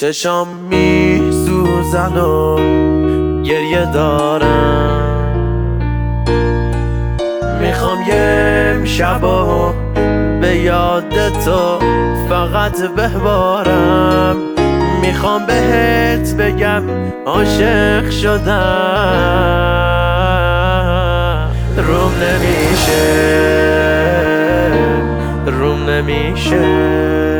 چشام میسوزن و گریه دارم، میخوام یه امشبا به یاد تو فقط ببارم. میخوام بهت بگم عاشق شدم. روم نمیشه